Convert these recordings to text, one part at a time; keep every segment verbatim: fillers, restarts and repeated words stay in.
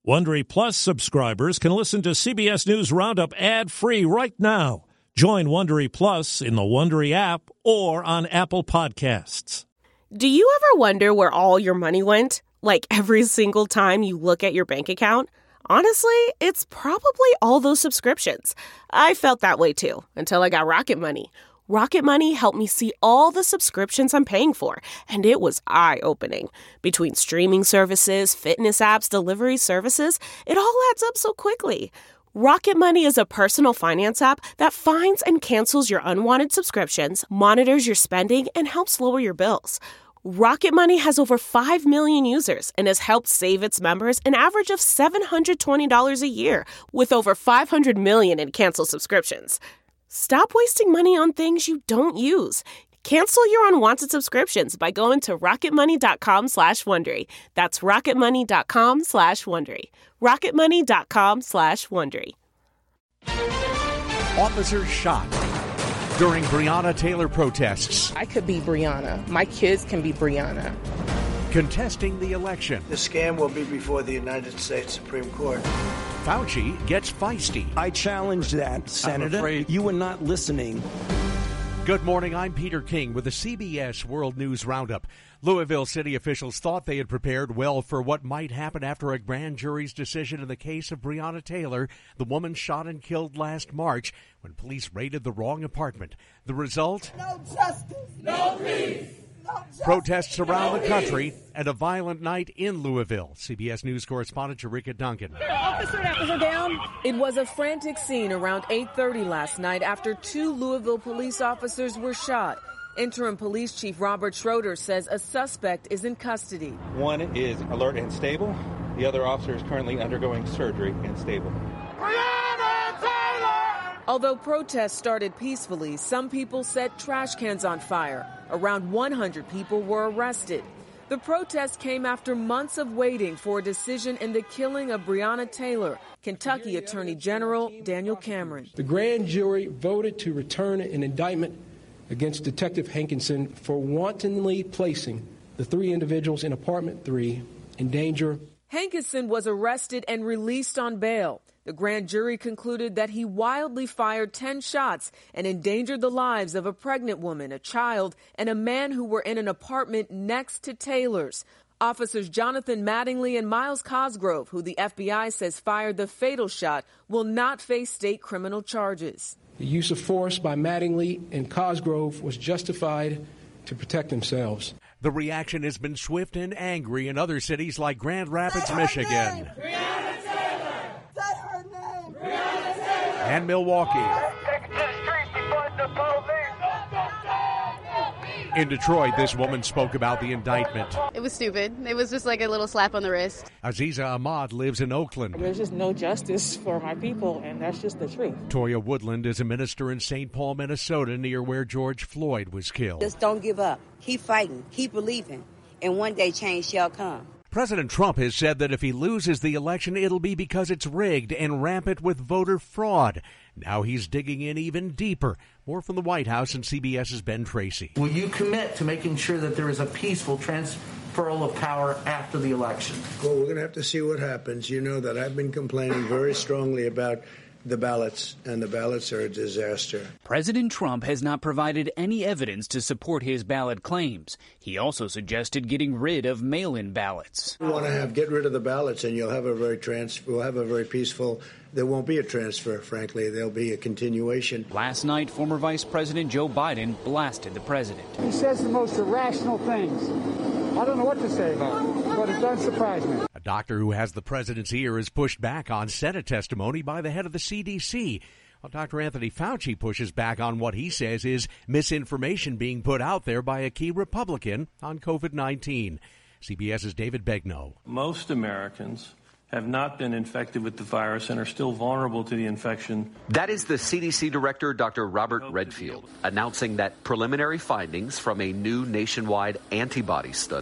Wondery Plus subscribers can listen to C B S News Roundup ad-free right now. Join Wondery Plus in the Wondery app or on Apple Podcasts. Do you ever wonder where all your money went? Like every single time you look at your bank account? Honestly, it's probably all those subscriptions. I felt that way too, until I got Rocket Money. Rocket Money helped me see all the subscriptions I'm paying for, and it was eye-opening. Between streaming services, fitness apps, delivery services, it all adds up so quickly. Rocket Money is a personal finance app that finds and cancels your unwanted subscriptions, monitors your spending, and helps lower your bills. Rocket Money has over five million users and has helped save its members an average of seven hundred twenty dollars a year, with over five hundred million in canceled subscriptions. Stop wasting money on things you don't use. Cancel your unwanted subscriptions by going to rocketmoney.com slash Wondery. That's rocketmoney.com slash Wondery. rocketmoney.com slash Wondery. Officers shot during Breonna Taylor protests. I could be Breonna. My kids can be Breonna. Contesting the election. The scam will be before the United States Supreme Court. Fauci gets feisty. I challenge that, Senator. You were not listening. Good morning, I'm Peter King with the C B S World News Roundup. Louisville city officials thought they had prepared well for what might happen after a grand jury's decision in the case of Breonna Taylor, the woman shot and killed last March when police raided the wrong apartment. The result? No justice. No peace. Protests around the country and a violent night in Louisville. C B S News correspondent Jericka Duncan. Officer, that was her down. It was a frantic scene around eight thirty last night after two Louisville police officers were shot. Interim Police Chief Robert Schroeder says a suspect is in custody. One is alert and stable. The other officer is currently undergoing surgery and stable. Breonna Taylor! Although protests started peacefully, some people set trash cans on fire. Around one hundred people were arrested. The protest came after months of waiting for a decision in the killing of Breonna Taylor. Kentucky Attorney General Daniel Cameron. The grand jury voted to return an indictment against Detective Hankinson for wantonly placing the three individuals in apartment three in danger. Hankinson was arrested and released on bail. The grand jury concluded that he wildly fired ten shots and endangered the lives of a pregnant woman, a child, and a man who were in an apartment next to Taylor's. Officers Jonathan Mattingly and Miles Cosgrove, who the F B I says fired the fatal shot, will not face state criminal charges. The use of force by Mattingly and Cosgrove was justified to protect themselves. The reaction has been swift and angry in other cities like Grand Rapids, Michigan. And Milwaukee. In Detroit, this woman spoke about the indictment. It was stupid. It was just like a little slap on the wrist. Aziza Ahmad lives in Oakland. There's just no justice for my people, and that's just the truth. Toya Woodland is a minister in Saint Paul, Minnesota, near where George Floyd was killed. Just don't give up. Keep fighting. Keep believing. And one day change shall come. President Trump has said that if he loses the election, it'll be because it's rigged and rampant with voter fraud. Now he's digging in even deeper. More from the White House and CBS's Ben Tracy. Will you commit to making sure that there is a peaceful transferal of power after the election? Well, we're going to have to see what happens. You know that I've been complaining very strongly about the ballots, and the ballots are a disaster. President Trump has not provided any evidence to support his ballot claims. He also suggested getting rid of mail-in ballots. We want to have get rid of the ballots, and you'll have a very trans. We'll have a very peaceful. There won't be a transfer, frankly. There'll be a continuation. Last night, former Vice President Joe Biden blasted the president. He says the most irrational things. I don't know what to say about it, but it does surprise me. A doctor who has the president's ear is pushed back on Senate testimony by the head of the C D C. While Doctor Anthony Fauci pushes back on what he says is misinformation being put out there by a key Republican on COVID nineteen. CBS's David Begnaud. Most Americans have not been infected with the virus and are still vulnerable to the infection. That is the C D C Director, Doctor Robert Redfield, announcing that preliminary findings from a new nationwide antibody study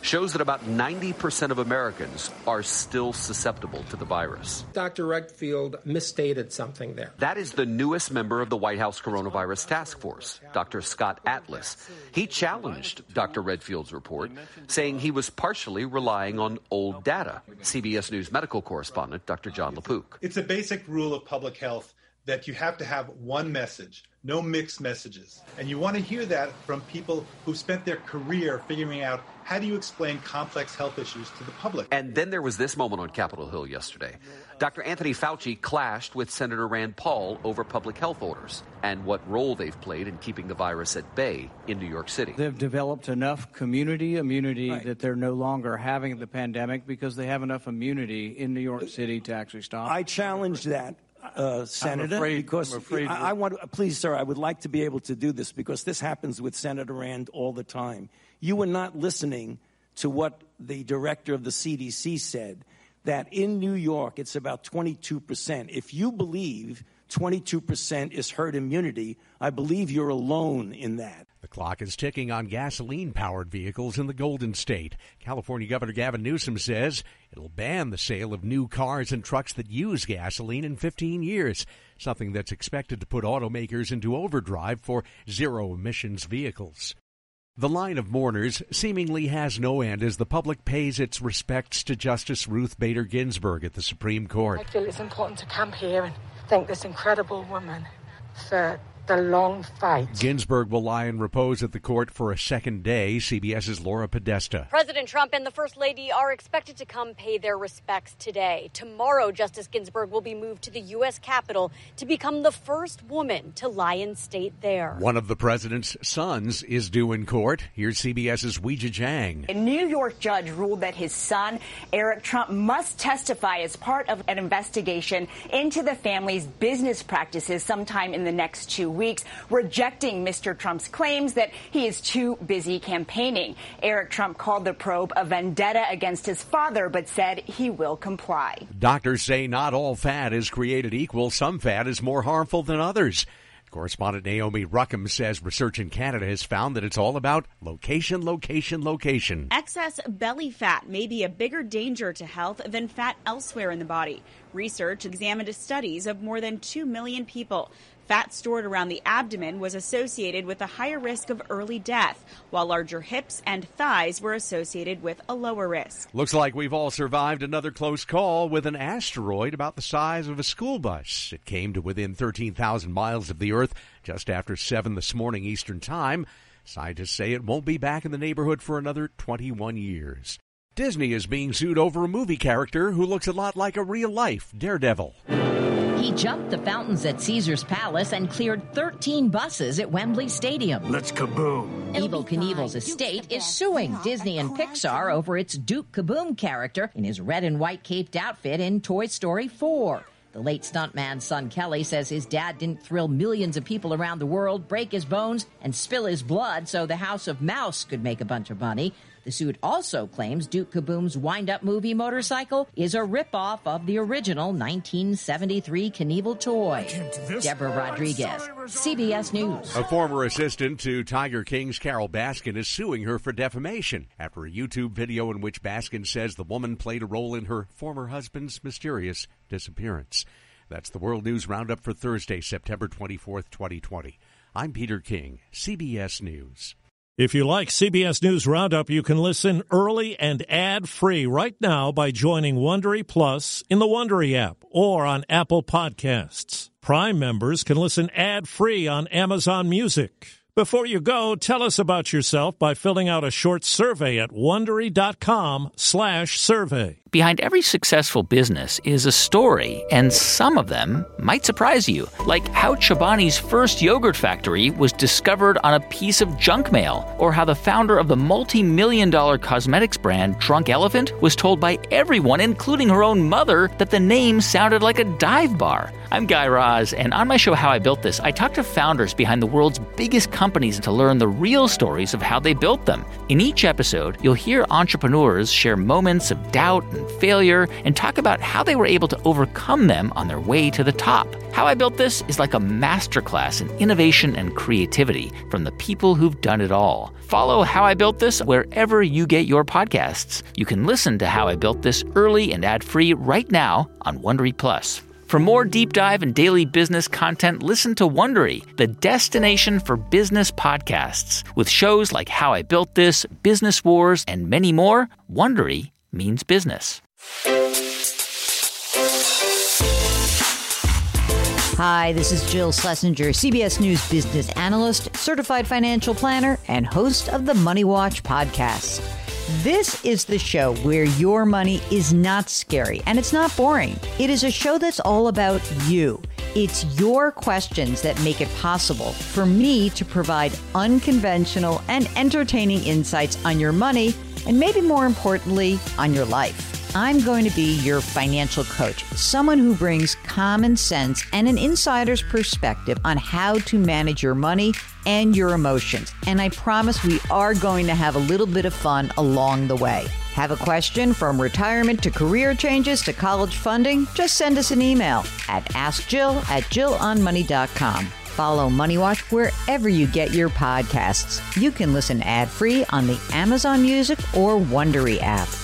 shows that about ninety percent of Americans are still susceptible to the virus. Doctor Redfield misstated something there. That is the newest member of the White House Coronavirus Task Force, Doctor Scott Atlas. He challenged Doctor Redfield's report, saying he was partially relying on old data. C B S News medical correspondent Doctor John LaPook. It's a basic rule of public health that you have to have one message, no mixed messages. And you want to hear that from people who've spent their career figuring out how do you explain complex health issues to the public. And then there was this moment on Capitol Hill yesterday. Doctor Anthony Fauci clashed with Senator Rand Paul over public health orders and what role they've played in keeping the virus at bay in New York City. They've developed enough community immunity right. that they're no longer having the pandemic because they have enough immunity in New York City to actually stop. I challenge that. Uh, Senator, I'm afraid, because I'm afraid I, I want, please, sir, I would like to be able to do this because this happens with Senator Rand all the time. You were not listening to what the director of the C D C said, that in New York it's about twenty-two percent. If you believe twenty-two percent is herd immunity, I believe you're alone in that. The clock is ticking on gasoline-powered vehicles in the Golden State. California Governor Gavin Newsom says it'll ban the sale of new cars and trucks that use gasoline in fifteen years, something that's expected to put automakers into overdrive for zero-emissions vehicles. The line of mourners seemingly has no end as the public pays its respects to Justice Ruth Bader Ginsburg at the Supreme Court. I feel it's important to come here and thank this incredible woman for the long fight. Ginsburg will lie in repose at the court for a second day. CBS's Laura Podesta. President Trump and the First Lady are expected to come pay their respects today. Tomorrow, Justice Ginsburg will be moved to the U S Capitol to become the first woman to lie in state there. One of the president's sons is due in court. Here's CBS's Weijia Jiang. A New York judge ruled that his son, Eric Trump, must testify as part of an investigation into the family's business practices sometime in the next two weeks, rejecting Mister Trump's claims that he is too busy campaigning. Eric Trump called the probe a vendetta against his father, but said he will comply. Doctors say not all fat is created equal. Some fat is more harmful than others. Correspondent Naomi Ruckham says research in Canada has found that it's all about location, location, location. Excess belly fat may be a bigger danger to health than fat elsewhere in the body. Research examined studies of more than two million people. Fat stored around the abdomen was associated with a higher risk of early death, while larger hips and thighs were associated with a lower risk. Looks like we've all survived another close call with an asteroid about the size of a school bus. It came to within thirteen thousand miles of the Earth just after seven this morning Eastern Time. Scientists say it won't be back in the neighborhood for another twenty-one years. Disney is being sued over a movie character who looks a lot like a real-life Daredevil. He jumped the fountains at Caesar's Palace and cleared thirteen buses at Wembley Stadium. Let's kaboom. Evel Knievel's estate is suing Disney and Pixar over its Duke Kaboom character in his red and white caped outfit in Toy Story four. The late stuntman's son Kelly says his dad didn't thrill millions of people around the world, break his bones, and spill his blood so the House of Mouse could make a bunch of money. The suit also claims Duke Kaboom's wind-up movie motorcycle is a ripoff of the original nineteen seventy-three Knievel toy. Deborah Rodriguez, C B S News. A former assistant to Tiger King's Carole Baskin is suing her for defamation after a YouTube video in which Baskin says the woman played a role in her former husband's mysterious disappearance. That's the World News Roundup for Thursday, September twenty-fourth, twenty twenty. I'm Peter King, C B S News. If you like C B S News Roundup, you can listen early and ad-free right now by joining Wondery Plus in the Wondery app or on Apple Podcasts. Prime members can listen ad-free on Amazon Music. Before you go, tell us about yourself by filling out a short survey at Wondery.com slash survey. Behind every successful business is a story, and some of them might surprise you. Like how Chobani's first yogurt factory was discovered on a piece of junk mail, or how the founder of the multi-million dollar cosmetics brand Drunk Elephant was told by everyone, including her own mother, that the name sounded like a dive bar. I'm Guy Raz, and on my show How I Built This, I talk to founders behind the world's biggest companies companies to learn the real stories of how they built them. In each episode, you'll hear entrepreneurs share moments of doubt and failure and talk about how they were able to overcome them on their way to the top. How I Built This is like a masterclass in innovation and creativity from the people who've done it all. Follow How I Built This wherever you get your podcasts. You can listen to How I Built This early and ad-free right now on Wondery Plus. For more deep dive and daily business content, listen to Wondery, the destination for business podcasts. With shows like How I Built This, Business Wars, and many more, Wondery means business. Hi, this is Jill Schlesinger, C B S News business analyst, certified financial planner, and host of the Money Watch podcast. This is the show where your money is not scary and it's not boring. It is a show that's all about you. It's your questions that make it possible for me to provide unconventional and entertaining insights on your money and maybe more importantly, on your life. I'm going to be your financial coach, someone who brings common sense and an insider's perspective on how to manage your money and your emotions. And I promise we are going to have a little bit of fun along the way. Have a question from retirement to career changes to college funding? Just send us an email at askjill at jill on money dot com. Follow Money Watch wherever you get your podcasts. You can listen ad-free on the Amazon Music or Wondery app.